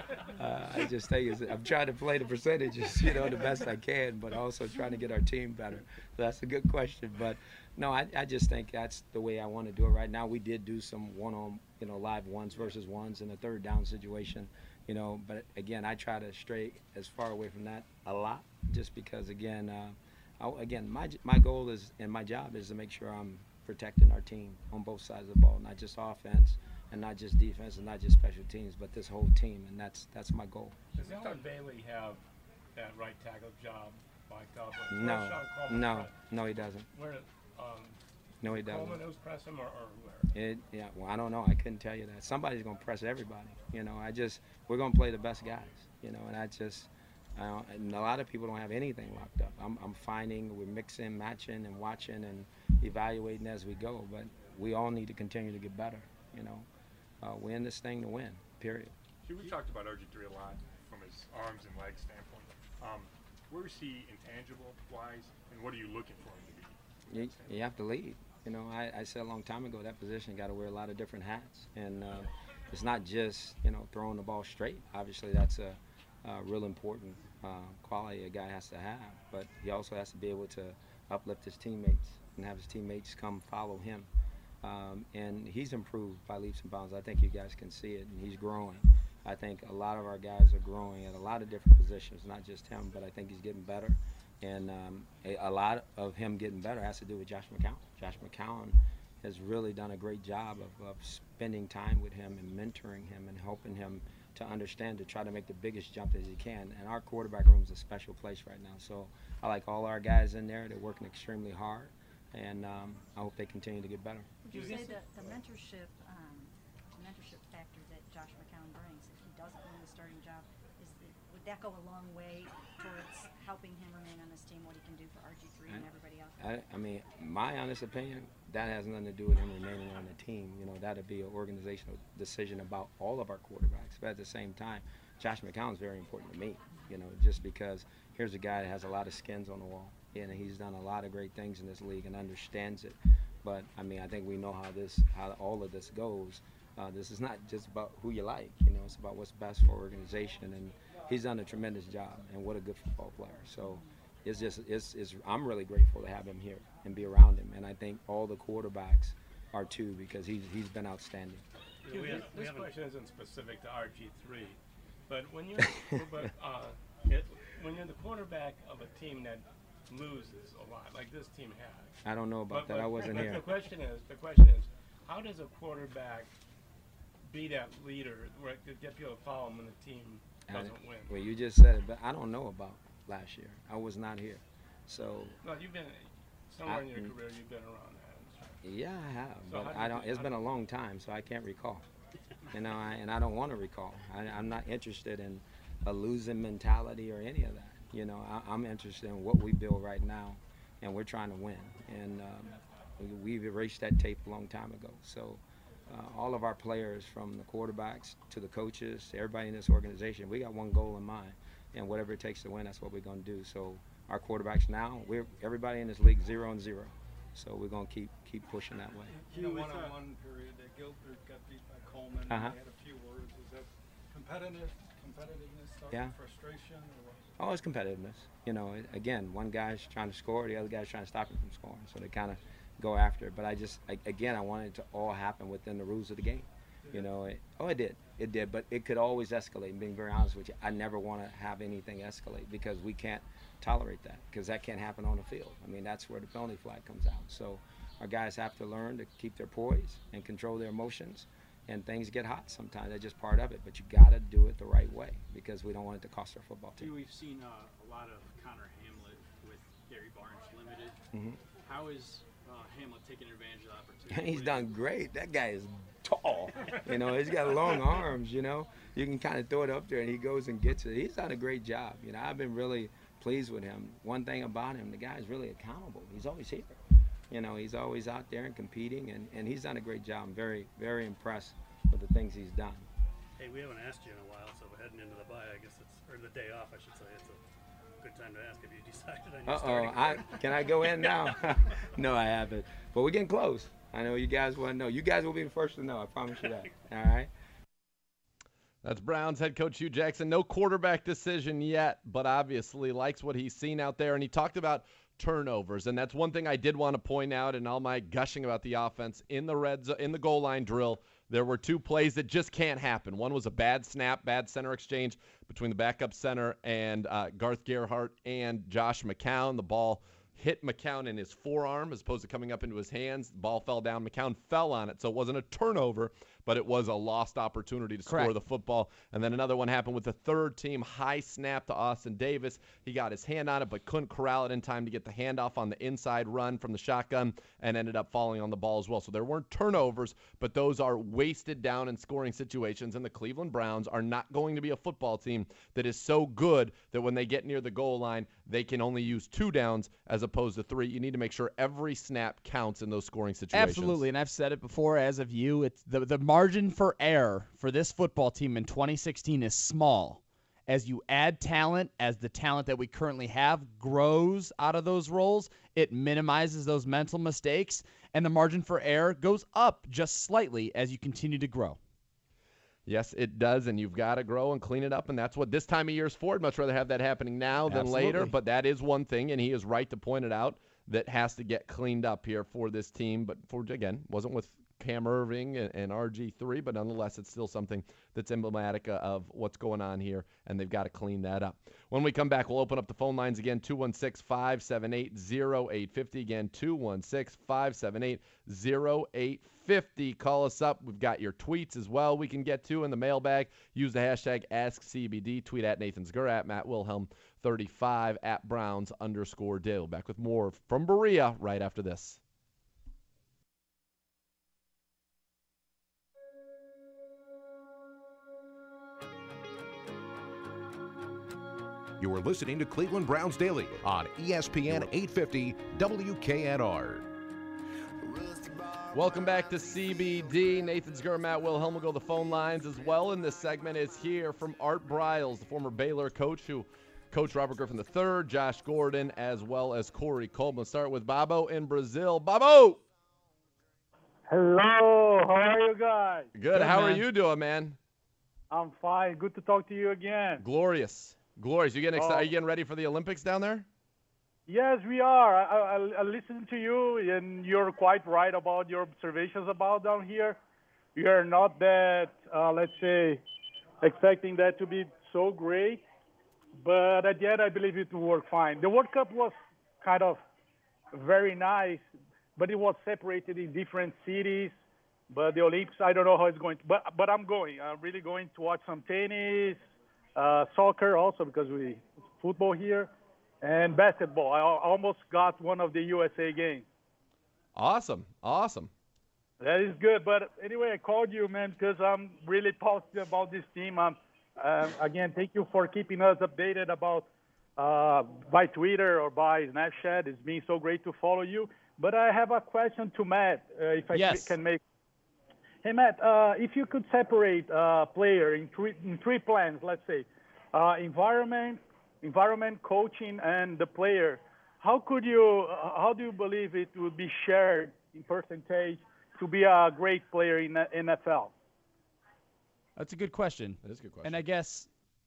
S7: uh, I just think it's, I'm trying to play the percentages, you know, the best I can, but also trying to get our team better. So that's a good question. But no, I, I just think that's the way I want to do it right now. We did do some one-on, you know, live ones versus ones in a third down situation, you know. But again, I try to stray as far away from that a lot, just because again, uh, I, again, my my goal is and my job is to make sure I'm protecting our team on both sides of the ball, not just offense and not just defense and not just special teams, but this whole team, and that's that's my goal.
S8: Does Alan Bailey have that right tackle job mic'd up? Or
S7: No,
S8: where's Sean Coleman
S7: no,
S8: press?
S7: no, he doesn't.
S8: Where, um,
S7: No, he doesn't.
S8: Coleman knows press him or, or where?
S7: It, yeah, well, I don't know. I couldn't tell you that. Somebody's gonna press everybody. You know, I just we're gonna play the best guys. You know, and I just, I don't, and a lot of people don't have anything locked up. I'm, I'm finding we're mixing, matching, and watching and evaluating as we go. But we all need to continue to get better. You know, uh, we're in this thing to win. Period.
S8: Hugh, we talked about R G three a lot from his arms and legs standpoint. Um, where is he intangible wise, and what are you looking for him to be?
S7: You, you have to lead. You know, I, I said a long time ago that position got to wear a lot of different hats, and uh, it's not just you know throwing the ball straight. Obviously, that's a, a real important uh, quality a guy has to have, but he also has to be able to uplift his teammates and have his teammates come follow him. Um, and he's improved by leaps and bounds. I think you guys can see it, and he's growing. I think a lot of our guys are growing at a lot of different positions, not just him, but I think he's getting better. And um, a, a lot of him getting better has to do with Josh McCown. Josh McCown has really done a great job of, of spending time with him and mentoring him and helping him to understand to try to make the biggest jump as he can. And our quarterback room is a special place right now. So I like all our guys in there. They're working extremely hard, and um, I hope they continue to get better.
S9: Would you say that the mentorship, um, the mentorship factor that Josh McCown brings, if he doesn't win the starting job, is the, would that go a long way towards helping him remain on this team, what he can do for R G three and everybody else?
S7: I, I mean, my honest opinion, that has nothing to do with him remaining on the team. You know, that'd be an organizational decision about all of our quarterbacks. But at the same time, Josh McCown is very important to me. You know, just because here's a guy that has a lot of skins on the wall, and he's done a lot of great things in this league and understands it. But I mean, I think we know how this, how all of this goes. Uh, this is not just about who you like, you know. It's about what's best for organization, and he's done a tremendous job. And what a good football player. So it's just, it's, it's I'm really grateful to have him here and be around him. And I think all the quarterbacks are too, because he's he's been outstanding.
S13: Yeah, we have, this question isn't specific to R G three, but when you're but, uh, it, when you're the quarterback of a team that loses a lot, like this team has.
S7: I don't know about
S13: but,
S7: that.
S13: But,
S7: I wasn't
S13: but
S7: here.
S13: The question is, the question is, how does a quarterback be that leader where to get people to follow him when the team doesn't win?
S7: Well, you just said it, but I don't know about last year. I was not here, so.
S13: No, you've been somewhere
S7: I,
S13: in your career. You've been around that.
S7: Yeah, I have,
S13: so
S7: but I don't. It's been a long time, so I can't recall. You know, I, and I don't want to recall. I, I'm not interested in a losing mentality or any of that. You know, I, I'm interested in what we build right now, and we're trying to win. And um, we, we've erased that tape a long time ago. So uh, all of our players, from the quarterbacks to the coaches, to everybody in this organization, we got one goal in mind, and whatever it takes to win, that's what we're going to do. So our quarterbacks now, we're everybody in this league zero and zero. So we're going to keep keep pushing that way.
S10: In the one-on-one period, that Gilbert got beat by Coleman,
S7: Uh-huh.
S10: and they had a few words. Is that competitive, competitiveness, starting
S7: Yeah.
S10: frustration, or what?
S7: Oh, it's competitiveness. You know, it- again, one guy's trying to score, the other guy's trying to stop him from scoring. So they kind of go after it. But I just, I, again, I wanted it to all happen within the rules of the game. You know, it, oh, it did. It did. But it could always escalate. And being very honest with you, I never want to have anything escalate, because we can't tolerate that, because that can't happen on the field. I mean, that's where the penalty flag comes out. So our guys have to learn to keep their poise and control their emotions. And things get hot sometimes. That's just part of it. But you got to do it the right way, because we don't want it to cost our football team.
S14: We've seen uh, a lot of Connor Hamlet with Gary Barnes Limited.
S7: Mhm.
S14: How is uh, Hamlet taking advantage of the opportunity?
S7: He's done great. That guy is tall. You know, he's got long arms, you know. You can kind of throw it up there and he goes and gets it. He's done a great job. You know, I've been really pleased with him. One thing about him, the guy is really accountable. He's always here. You know, he's always out there and competing, and, and he's done a great job. I'm very, very impressed with the things he's done.
S11: Hey, we haven't asked you in a while, so we're heading into the bye. I guess it's, or the day off, I should say. It's a good time to ask if you decided on your
S7: Uh-oh,
S11: starting
S7: I,
S11: quarterback.
S7: can I go in now? No, I haven't. But we're getting close. I know you guys want to know. You guys will be the first to know. I promise you that. All right?
S3: That's Browns head coach Hugh Jackson. No quarterback decision yet, but obviously likes what he's seen out there. And he talked about turnovers, and that's one thing I did want to point out in all my gushing about the offense. In the red zo- in the goal line drill, there were two plays that just can't happen. One was a bad snap, bad center exchange between the backup center and uh, Garth Gerhardt and Josh McCown. The ball hit McCown in his forearm as opposed to coming up into his hands. The ball fell down. McCown fell on it, so it wasn't a turnover, but it was a lost opportunity to
S4: Correct.
S3: score the football. And then another one happened with the third team high snap to Austin Davis. He got his hand on it, but couldn't corral it in time to get the handoff on the inside run from the shotgun, and ended up falling on the ball as well. So there weren't turnovers, but those are wasted down in scoring situations. And the Cleveland Browns are not going to be a football team that is so good that when they get near the goal line, they can only use two downs as opposed to three. You need to make sure every snap counts in those scoring situations.
S4: Absolutely, and I've said it before as of you, it's the, the margin for error for this football team in twenty sixteen is small. As you add talent, as the talent that we currently have grows out of those roles, it minimizes those mental mistakes, and the margin for error goes up just slightly as you continue to grow.
S3: Yes, it does, and you've got to grow and clean it up, and that's what this time of year is for. I'd much rather have that happening now than
S4: Absolutely.
S3: later, but that is one thing, and he is right to point it out, that has to get cleaned up here for this team. But, for again, wasn't with Cam Irving and, and R G three, but nonetheless, it's still something that's emblematic of what's going on here, and they've got to clean that up. When we come back, we'll open up the phone lines again, two one six, five seven eight, zero eight five zero. Again, two one six, five seven eight, zero eight five zero. Call us up. We've got your tweets as well we can get to in the mailbag. Use the hashtag AskCBD. Tweet at Nathan Zgur, at Matt Wilhelm thirty-five, at Browns underscore Dale. Back with more from Berea right after this.
S2: You are listening to Cleveland Browns Daily on E S P N eight fifty W K N R.
S3: Welcome back to C B D. Nathan Zgur, Matt Wilhelm will go to the phone lines as well in this segment. Is here from Art Briles, the former Baylor coach who Coach Robert Griffin the third, Josh Gordon, as well as Corey Coleman. Let's start with Babo in Brazil. Babo!
S15: Hello, how are you guys?
S3: Good.
S4: Good,
S3: How
S4: man.
S3: are you doing, man?
S15: I'm fine. Good to talk to you again.
S3: Glorious. Glorious. You getting excited?
S15: Oh.
S3: Are you getting ready for the Olympics down there?
S15: Yes, we are. I, I, I listened to you, and you're quite right about your observations about down here. We are not that, uh, let's say, expecting that to be so great, but at the end, I believe it will work fine. The World Cup was kind of very nice, but it was separated in different cities. But the Olympics, I don't know how it's going to, but but I'm going. I'm really going to watch some tennis, uh, soccer also because we football here, and basketball. I al- almost got one of the U S A games.
S3: Awesome. Awesome.
S15: That is good. But anyway, I called you, man, because I'm really positive about this team. Um, uh, again, thank you for keeping us updated about uh, by Twitter or by Snapchat. It's been so great to follow you. But I have a question to Matt, uh, if I
S4: Yes.
S15: can make. Hey, Matt, uh, if you could separate a player in three, in three plans, let's say, uh, environment, environment, coaching, and the player, how could you, uh, how do you believe it would be shared in percentage to be a great player in the N F L?
S4: That's a good question.
S3: That is a good question.
S4: And I guess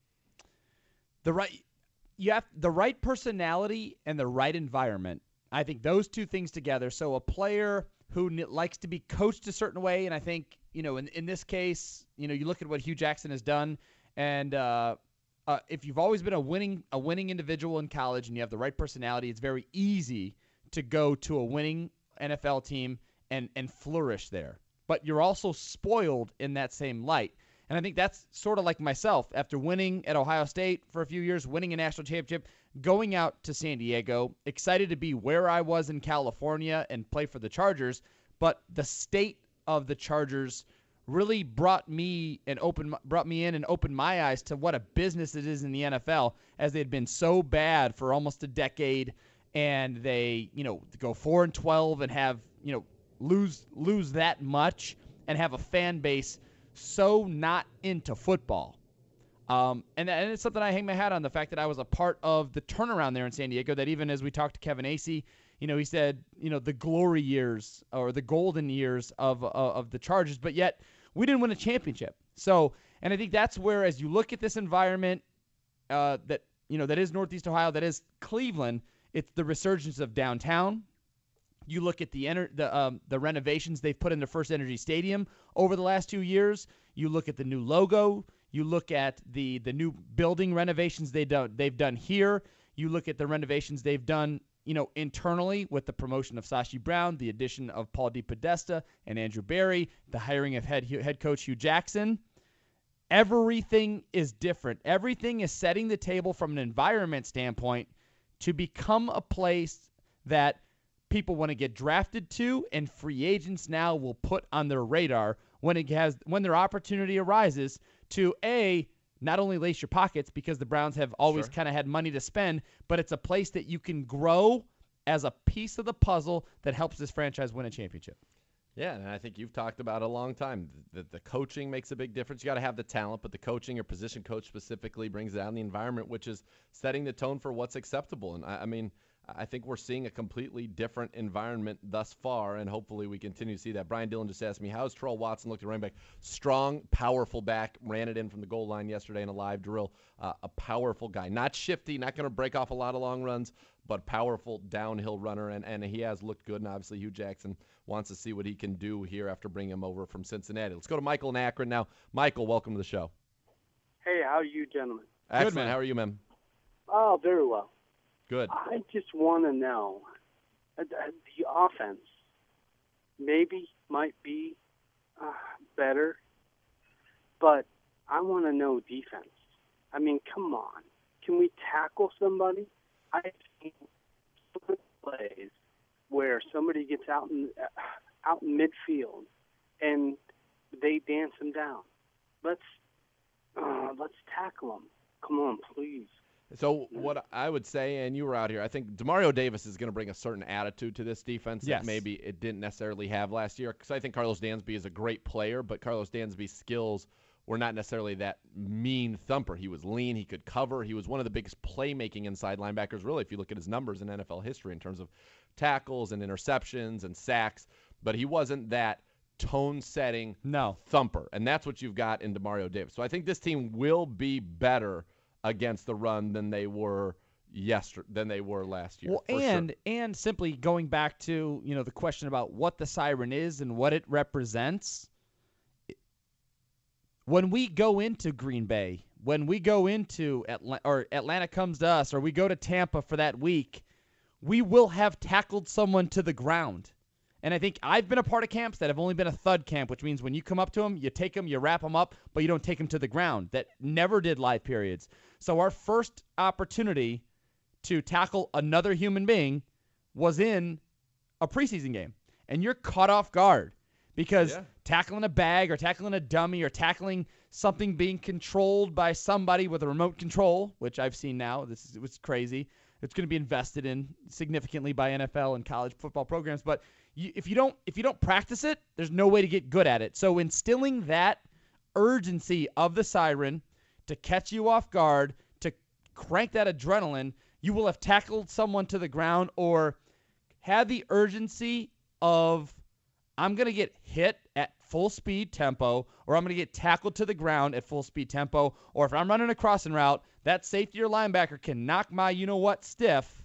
S4: the right you have the right personality and the right environment. I think those two things together. So a player who n- likes to be coached a certain way, and I think, you know, in, in this case, you know, you look at what Hugh Jackson has done, and uh, uh, if you've always been a winning a winning individual in college and you have the right personality, it's very easy to go to a winning N F L team and and flourish there. But you're also spoiled in that same light. And I think that's sort of like myself. After winning at Ohio State for a few years, winning a national championship, going out to San Diego, excited to be where I was in California and play for the Chargers, but the state of the Chargers really brought me and opened brought me in and opened my eyes to what a business it is in the N F L, as they had been so bad for almost a decade, and they, you know, go four and twelve and have, you know, lose lose that much and have a fan base so not into football. Um, and, and it's something I hang my hat on, the fact that I was a part of the turnaround there in San Diego, that even as we talked to Kevin Acee, you know, he said, you know, the glory years or the golden years of, uh, of the Chargers, but yet we didn't win a championship. So, and I think that's where, as you look at this environment uh, that, you know, that is Northeast Ohio, that is Cleveland, it's the resurgence of downtown. You look at the ener- the um, the renovations they've put into First Energy Stadium over the last two years. You look at the new logo. You look at the the new building renovations they done they've done here. You look at the renovations they've done, you know, internally with the promotion of Sashi Brown, the addition of Paul DePodesta and Andrew Berry, the hiring of head head coach Hugh Jackson. Everything is different. Everything is setting the table from an environment standpoint to become a place that people want to get drafted to, and free agents now will put on their radar when it has when their opportunity arises to a not only lace your pockets, because the Browns have always
S3: Sure.
S4: kind of had money to spend, but it's a place that you can grow as a piece of the puzzle that helps this franchise win a championship.
S3: Yeah, and I think you've talked about it a long time. The, the coaching makes a big difference. You got to have the talent, but the coaching, your position coach specifically, brings down the environment, which is setting the tone for what's acceptable. And I, I mean, I think we're seeing a completely different environment thus far, and hopefully we continue to see that. Brian Dillon just asked me, how's Terrell Watson looked at running back? Strong, powerful back. Ran it in from the goal line yesterday in a live drill. Uh, a powerful guy. Not shifty, not going to break off a lot of long runs, but powerful downhill runner, and, and he has looked good. And obviously Hugh Jackson wants to see what he can do here after bringing him over from Cincinnati. Let's go to Michael in Akron now. Michael, welcome to the show.
S16: Hey, how are you, gentlemen?
S3: Excellent. How are you, man?
S16: Oh, very well.
S3: Good.
S16: I just want to know, uh, the offense maybe might be uh, better, but I want to know defense. I mean, come on. Can we tackle somebody? I've seen plays where somebody gets out in uh, out in midfield and they dance them down. Let's uh, let's tackle them. Come on, please.
S3: So what I would say, and you were out here, I think DeMario Davis is going to bring a certain attitude to this defense
S4: Yes.
S3: that maybe it didn't necessarily have last year. Because I think Carlos Dansby is a great player, but Carlos Dansby's skills were not necessarily that mean thumper. He was lean. He could cover. He was one of the biggest playmaking inside linebackers, really, if you look at his numbers in N F L history in terms of tackles and interceptions and sacks. But he wasn't that tone-setting
S4: no.
S3: thumper, and that's what you've got in Demario Davis. So I think this team will be better against the run than they were yesterday, than they were last year.
S4: Well, and sure. and simply going back to you know the question about what the siren is and what it represents. When we go into Green Bay, when we go into Atlanta, or Atlanta comes to us, or we go to Tampa for that week, we will have tackled someone to the ground. And I think I've been a part of camps that have only been a thud camp, which means when you come up to them, you take them, you wrap them up, but you don't take them to the ground. That never did live periods. So our first opportunity to tackle another human being was in a preseason game. And you're caught off guard. Because yeah. tackling a bag or tackling a dummy or tackling something being controlled by somebody with a remote control, which I've seen now, this is it's crazy. It's going to be invested in significantly by N F L and college football programs. But you, if you don't if you don't practice it, there's no way to get good at it. So instilling that urgency of the siren to catch you off guard, to crank that adrenaline, you will have tackled someone to the ground or had the urgency of I'm going to get hit at full speed tempo, or I'm going to get tackled to the ground at full speed tempo, or if I'm running a crossing route, that safety or linebacker can knock my you-know-what stiff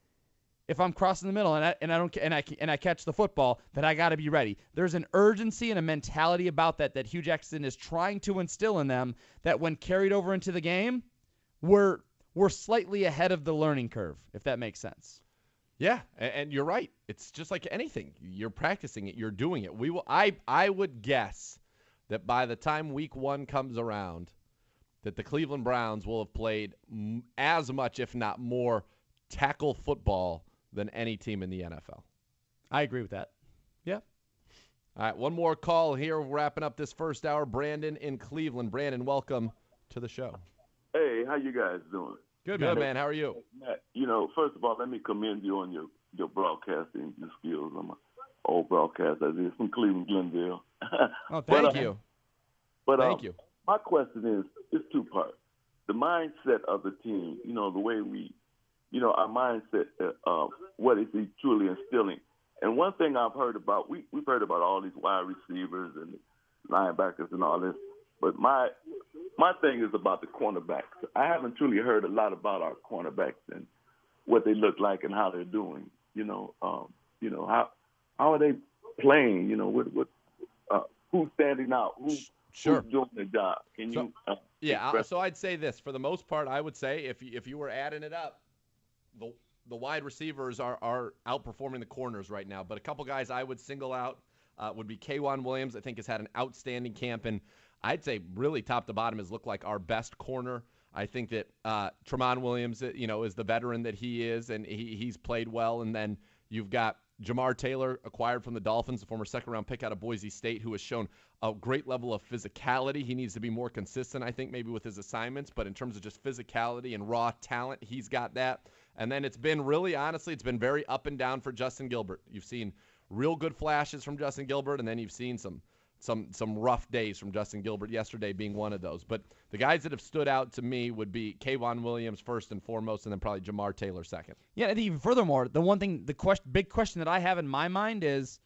S4: if I'm crossing the middle and I, and I don't and I and I catch the football, that I got to be ready. There's an urgency and a mentality about that that Hugh Jackson is trying to instill in them that when carried over into the game, we're we're slightly ahead of the learning curve, if that makes sense.
S3: Yeah, and, and you're right. It's just like anything. You're practicing it. You're doing it. We will. I I would guess that by the time week one comes around, that the Cleveland Browns will have played m- as much, if not more, tackle football than any team in the N F L.
S4: I agree with that. Yeah.
S3: All right, one more call here. We're wrapping up this first hour. Brandon in Cleveland. Brandon, welcome to the show.
S17: Hey, how you guys doing?
S3: Good, man. man. How are you?
S17: Matt, you know, first of all, let me commend you on your, your broadcasting skills. I'm an old broadcaster. I did from Cleveland, Glenville.
S3: Oh, thank
S17: but,
S3: you.
S17: Uh, but,
S3: thank
S17: uh,
S3: you.
S17: My question is, it's two parts. The mindset of the team, you know, the way we, you know, our mindset of uh, what is he truly instilling. And one thing I've heard about, we, we've heard about all these wide receivers and linebackers and all this, but my my thing is about the cornerbacks. I haven't truly heard a lot about our cornerbacks and what they look like and how they're doing. You know, um, you know how how are they playing? You know, what what uh, who's standing out? Who,
S3: sure.
S17: Who's doing the job? Can
S3: so,
S17: you? Uh,
S3: yeah.
S17: express-
S3: So I'd say this: for the most part, I would say if you, if you were adding it up, the the wide receivers are are outperforming the corners right now. But a couple guys I would single out uh, would be K'Wan Williams. I think has had an outstanding camp, and I'd say really top to bottom has looked like our best corner. I think that uh, Tramon Williams, you know, is the veteran that he is, and he, he's played well. And then you've got Jamar Taylor, acquired from the Dolphins, a former second-round pick out of Boise State, who has shown a great level of physicality. He needs to be more consistent, I think, maybe with his assignments. But in terms of just physicality and raw talent, he's got that. And then it's been really, honestly, it's been very up and down for Justin Gilbert. You've seen real good flashes from Justin Gilbert, and then you've seen some some some rough days from Justin Gilbert, yesterday being one of those. But the guys that have stood out to me would be K'Wan Williams first and foremost, and then probably Jamar Taylor second.
S4: Yeah, I think even furthermore, the one thing, the question, big question that I have in my mind is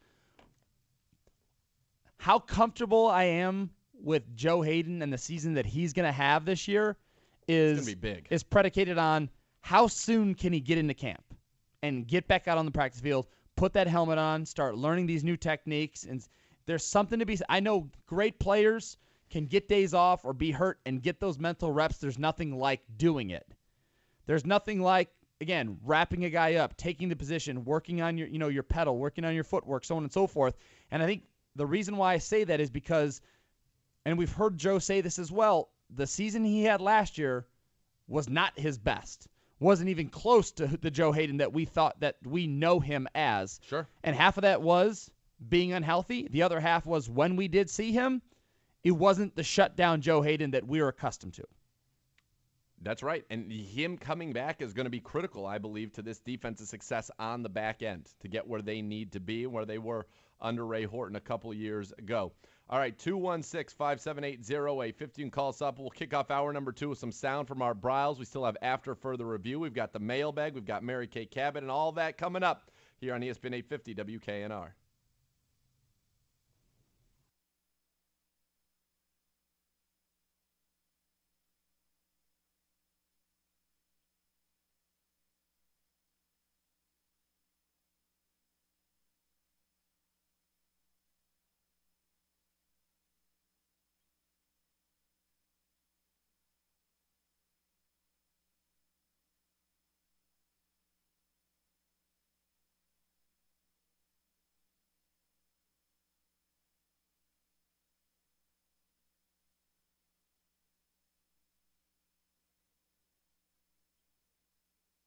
S4: how comfortable I am with Joe Hayden and the season that he's going to have this year is
S3: it's gonna be big.
S4: is predicated on how soon can he get into camp and get back out on the practice field, put that helmet on, start learning these new techniques. And there's something to be – I know great players can get days off or be hurt and get those mental reps. There's nothing like doing it. There's nothing like, again, wrapping a guy up, taking the position, working on your, you know, your pedal, working on your footwork, so on and so forth. And I think the reason why I say that is because, and we've heard Joe say this as well, the season he had last year was not his best. Wasn't even close to the Joe Hayden that we thought that we know him as.
S3: Sure.
S4: And half of that was being unhealthy. The other half was when we did see him, it wasn't the shutdown Joe Hayden that we were accustomed to.
S3: That's right. And him coming back is going to be critical, I believe, to this defense's success on the back end to get where they need to be and where they were under Ray Horton a couple of years ago. All right, two one six, five seven eight, zero eight five zero. You can call us up. We'll kick off hour number two with some sound from Art Briles. We still have after further review. We've got the mailbag. We've got Mary Kay Cabot and all that coming up here on E S P N eight fifty W K N R.